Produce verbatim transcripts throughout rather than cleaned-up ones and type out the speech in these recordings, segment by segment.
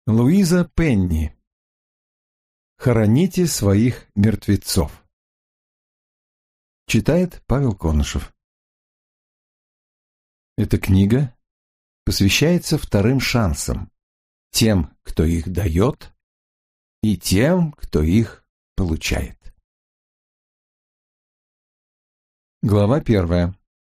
Луиза Пенни. «Хороните своих мертвецов». Читает Павел Конышев. Эта книга посвящается вторым шансам, тем, кто их дает, и тем, кто их получает. Глава первая.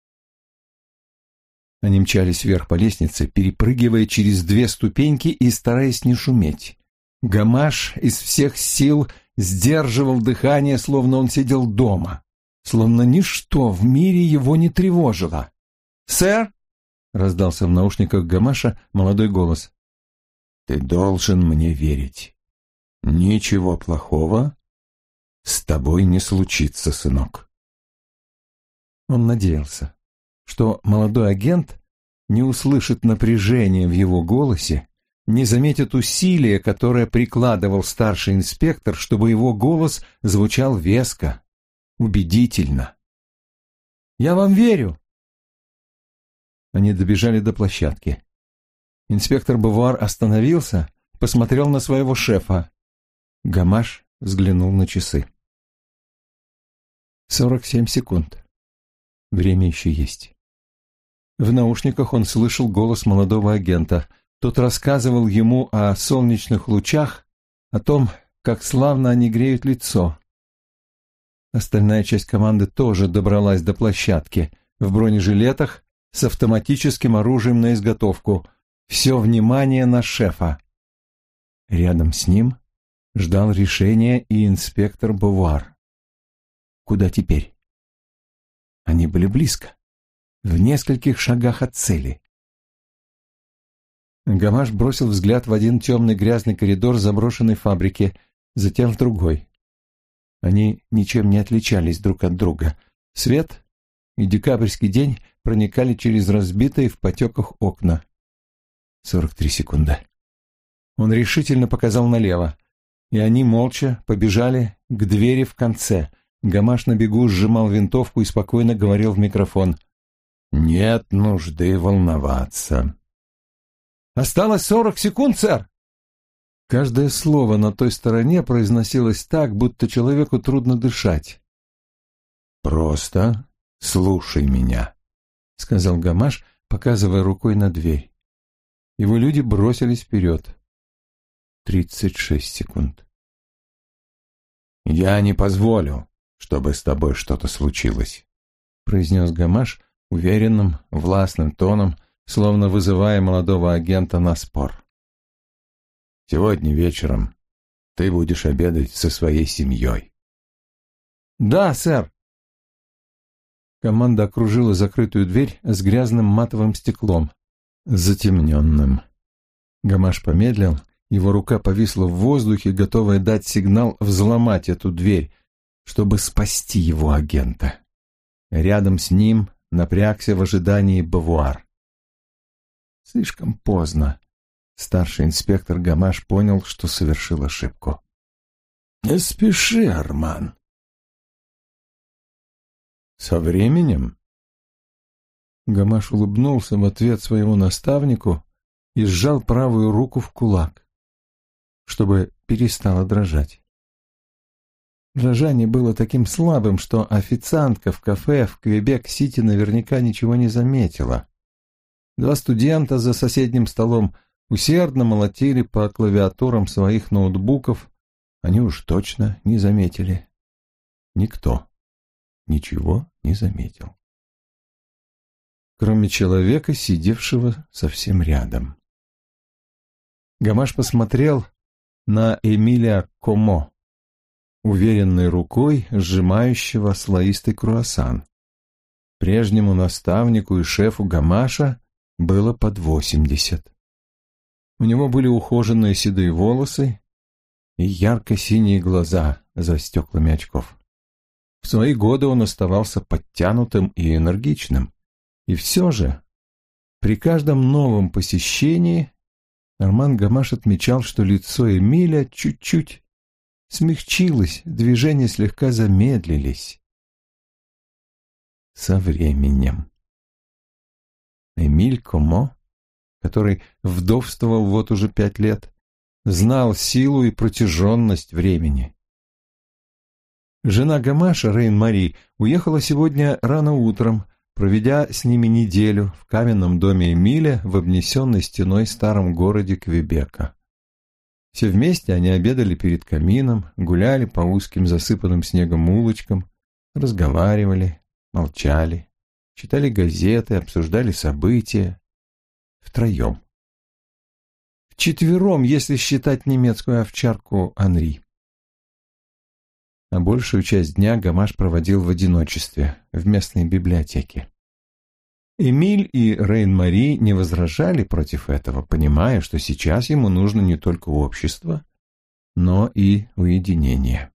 Они мчались вверх по лестнице, перепрыгивая через две ступеньки и стараясь не шуметь. Гамаш из всех сил сдерживал дыхание, словно он сидел дома, словно ничто в мире его не тревожило. «Сэр!» — раздался в наушниках Гамаша молодой голос. «Ты должен мне верить. Ничего плохого с тобой не случится, сынок». Он надеялся, что молодой агент не услышит напряжения в его голосе, не заметит усилия, которое прикладывал старший инспектор, чтобы его голос звучал веско, убедительно. «Я вам верю!» Они добежали до площадки. Инспектор Бувар остановился, посмотрел на своего шефа. Гамаш взглянул на часы. Сорок семь секунд. Время еще есть. В наушниках он слышал голос молодого агента. Тот рассказывал ему о солнечных лучах, о том, как славно они греют лицо. Остальная часть команды тоже добралась до площадки, в бронежилетах, с автоматическим оружием на изготовку. Все внимание на шефа. Рядом с ним ждал решения и инспектор Бувар. Куда теперь? Они были близко, в нескольких шагах от цели. Гамаш бросил взгляд в один темный грязный коридор заброшенной фабрики, затем в другой. Они ничем не отличались друг от друга. Свет и декабрьский день проникали через разбитые в потеках окна. Сорок три секунды. Он решительно показал налево, и они молча побежали к двери в конце. Гамаш на бегу сжимал винтовку и спокойно говорил в микрофон. «Нет нужды волноваться». «Осталось сорок секунд, сэр!» Каждое слово на той стороне произносилось так, будто человеку трудно дышать. «Просто слушай меня», — сказал Гамаш, показывая рукой на дверь. Его люди бросились вперед. Тридцать шесть секунд. «Я не позволю, чтобы с тобой что-то случилось», — произнес Гамаш уверенным, властным тоном, словно вызывая молодого агента на спор. «Сегодня вечером ты будешь обедать со своей семьей». «Да, сэр». Команда окружила закрытую дверь с грязным матовым стеклом, затемненным. Гамаш помедлил, его рука повисла в воздухе, готовая дать сигнал взломать эту дверь, чтобы спасти его агента. Рядом с ним напрягся в ожидании Бувар. Слишком поздно. Старший инспектор Гамаш понял, что совершил ошибку. «Не спеши, Арман». «Со временем?» Гамаш улыбнулся в ответ своему наставнику и сжал правую руку в кулак, чтобы перестала дрожать. Дрожание было таким слабым, что официантка в кафе в Квебек-Сити наверняка ничего не заметила. Два студента за соседним столом усердно молотили по клавиатурам своих ноутбуков, они уж точно не заметили. Никто ничего не заметил, кроме человека, сидевшего совсем рядом. Гамаш посмотрел на Эмиля Комо, уверенной рукой сжимающего слоистый круассан. Прежнему наставнику и шефу Гамаша было под восемьдесят. У него были ухоженные седые волосы и ярко-синие глаза за стеклами очков. В свои годы он оставался подтянутым и энергичным. И все же, при каждом новом посещении Арман Гамаш отмечал, что лицо Эмиля чуть-чуть смягчилось, движения слегка замедлились. Со временем. Эмиль Комо, который вдовствовал вот уже пять лет, знал силу и протяженность времени. Жена Гамаша, Рейн-Мари, уехала сегодня рано утром, проведя с ними неделю в каменном доме Эмиля в обнесенной стеной старом городе Квебека. Все вместе они обедали перед камином, гуляли по узким засыпанным снегом улочкам, разговаривали, молчали, читали газеты, обсуждали события. Втроем. Вчетвером, если считать немецкую овчарку Анри. А большую часть дня Гамаш проводил в одиночестве, в местной библиотеке. Эмиль и Рейн-Мари не возражали против этого, понимая, что сейчас ему нужно не только общество, но и уединение.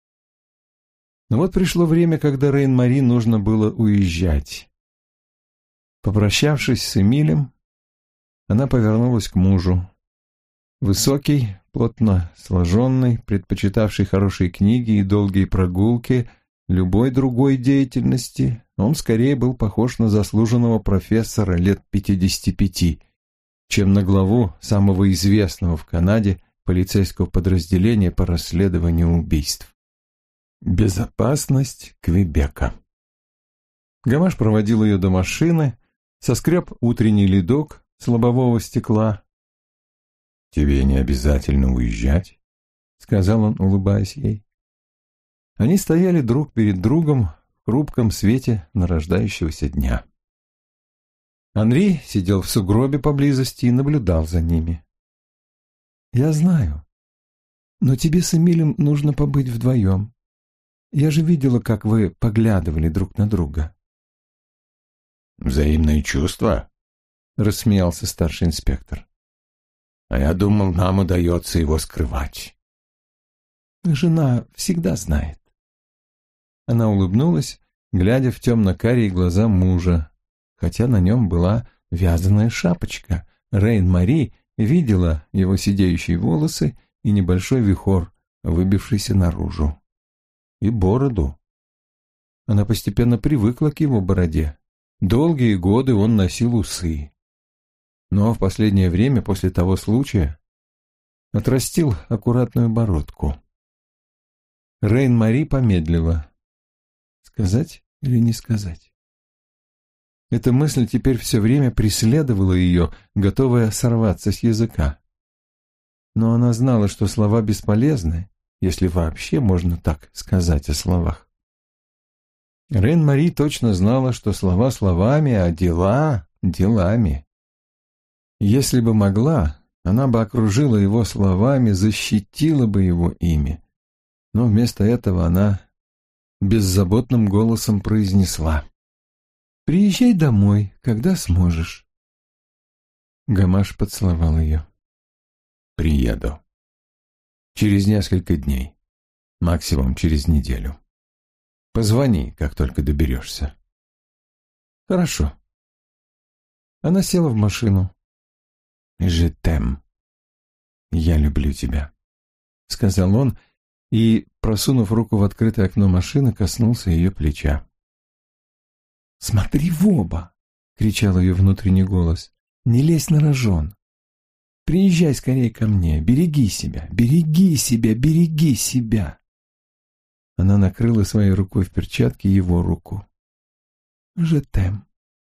Но вот пришло время, когда Рейн-Мари нужно было уезжать. Попрощавшись с Эмилем, она повернулась к мужу. Высокий, плотно сложенный, предпочитавший хорошие книги и долгие прогулки любой другой деятельности, он скорее был похож на заслуженного профессора лет пятидесяти пяти, чем на главу самого известного в Канаде полицейского подразделения по расследованию убийств. Безопасность Квебека. Гамаш проводил ее до машины, соскреб утренний ледок с лобового стекла. «Тебе не обязательно уезжать», — сказал он, улыбаясь ей. Они стояли друг перед другом в хрупком свете нарождающегося дня. Анри сидел в сугробе поблизости и наблюдал за ними. «Я знаю, но тебе с Эмилем нужно побыть вдвоем. Я же видела, как вы поглядывали друг на друга». «Взаимные чувства?» — рассмеялся старший инспектор. «А я думал, нам удается его скрывать». «Жена всегда знает». Она улыбнулась, глядя в темно-карие глаза мужа, хотя на нем была вязаная шапочка. Рейн-Мари видела его сидеющие волосы и небольшой вихор, выбившийся наружу. И бороду. Она постепенно привыкла к его бороде. Долгие годы он носил усы. Но в последнее время, после того случая, отрастил аккуратную бородку. Рейн-Мари помедлила. Сказать или не сказать? Эта мысль теперь все время преследовала ее, готовая сорваться с языка. Но она знала, что слова бесполезны, если вообще можно так сказать о словах. Рейн-Мари точно знала, что слова словами, а дела делами. Если бы могла, она бы окружила его словами, защитила бы его ими. Но вместо этого она беззаботным голосом произнесла: «Приезжай домой, когда сможешь». Гамаш поцеловал ее. «Приеду. Через несколько дней. Максимум через неделю. Позвони, как только доберешься». «Хорошо». Она села в машину. «Je t'aime. Я люблю тебя», — сказал он, и, просунув руку в открытое окно машины, коснулся ее плеча. «Смотри в оба!» — кричал ее внутренний голос. «Не лезь на рожон! Приезжай скорее ко мне! Береги себя! Береги себя! Береги себя!» Она накрыла своей рукой в перчатке его руку. «Je t'aime».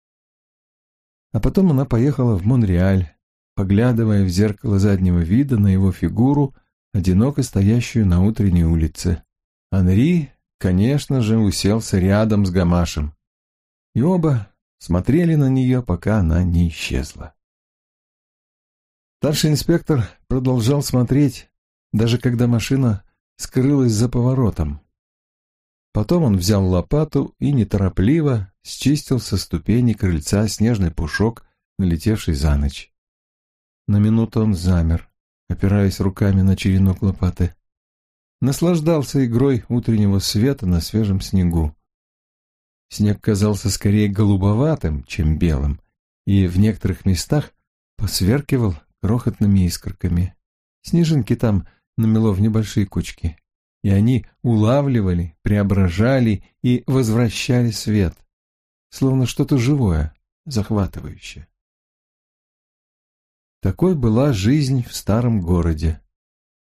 А потом она поехала в Монреаль, поглядывая в зеркало заднего вида на его фигуру, одиноко стоящую на утренней улице. Анри, конечно же, уселся рядом с Гамашем, и оба смотрели на нее, пока она не исчезла. Старший инспектор продолжал смотреть, даже когда машина скрылась за поворотом. Потом он взял лопату и неторопливо счистил со ступени крыльца снежный пушок, налетевший за ночь. На минуту он замер, опираясь руками на черенок лопаты. Наслаждался игрой утреннего света на свежем снегу. Снег казался скорее голубоватым, чем белым, и в некоторых местах посверкивал крохотными искорками. Снежинки там намело в небольшие кучки, и они улавливали, преображали и возвращали свет, словно что-то живое, захватывающее. Такой была жизнь в старом городе.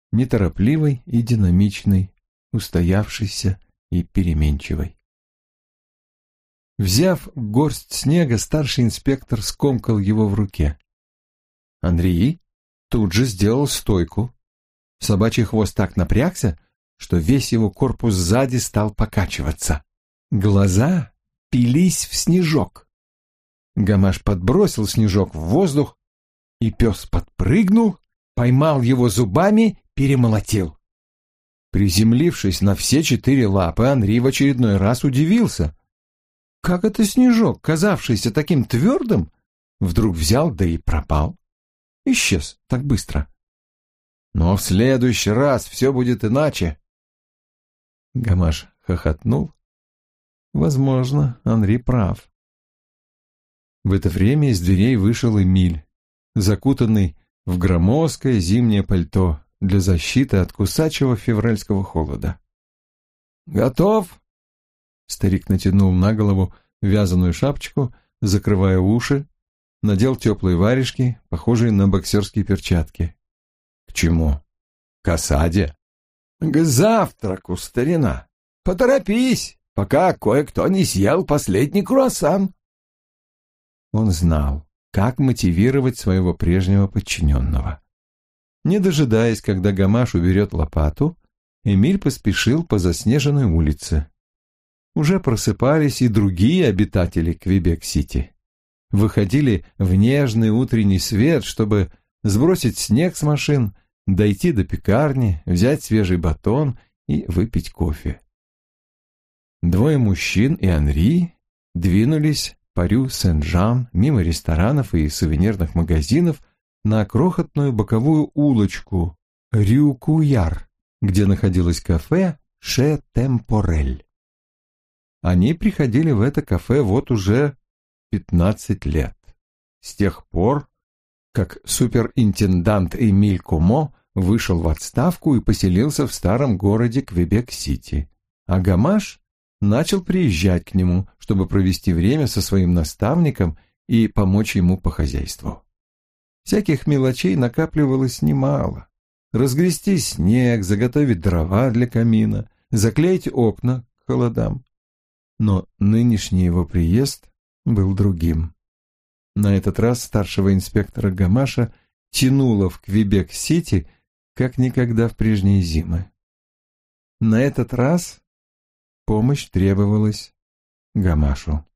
неторопливой и динамичной, устоявшейся и переменчивой. Взяв горсть снега, старший инспектор скомкал его в руке. Андрей тут же сделал стойку. Собачий хвост так напрягся, что весь его корпус сзади стал покачиваться. Глаза впились в снежок. Гамаш подбросил снежок в воздух, и пес подпрыгнул, поймал его зубами, перемолотил. Приземлившись на все четыре лапы, Анри в очередной раз удивился. Как это снежок, казавшийся таким твердым, вдруг взял, да и пропал? Исчез так быстро. Но в следующий раз все будет иначе. Гамаш хохотнул. Возможно, Анри прав. В это время из дверей вышел Эмиль, закутанный в громоздкое зимнее пальто для защиты от кусачего февральского холода. «Готов?» Старик натянул на голову вязаную шапочку, закрывая уши, надел теплые варежки, похожие на боксерские перчатки. «К чему? К осаде?» «К завтраку, старина. Поторопись, пока кое-кто не съел последний круассан». Он знал, как мотивировать своего прежнего подчиненного. Не дожидаясь, когда Гамаш уберет лопату, Эмиль поспешил по заснеженной улице. Уже просыпались и другие обитатели Квебек-Сити. Выходили в нежный утренний свет, чтобы сбросить снег с машин, дойти до пекарни, взять свежий батон и выпить кофе. Двое мужчин и Анри двинулись по Рю-Сен-Жан мимо ресторанов и сувенирных магазинов на крохотную боковую улочку Рю-Куяр, где находилось кафе «Ше Темпорель». Они приходили в это кафе вот уже пятнадцать лет. С тех пор, как суперинтендант Эмиль Комо вышел в отставку и поселился в старом городе Квебек-Сити, а Гамаш начал приезжать к нему, чтобы провести время со своим наставником и помочь ему по хозяйству. Всяких мелочей накапливалось немало. Разгрести снег, заготовить дрова для камина, заклеить окна к холодам. Но нынешний его приезд был другим. На этот раз старшего инспектора Гамаша тянуло в Квебек-Сити, как никогда в прежние зимы. На этот раз помощь требовалась Гамашу.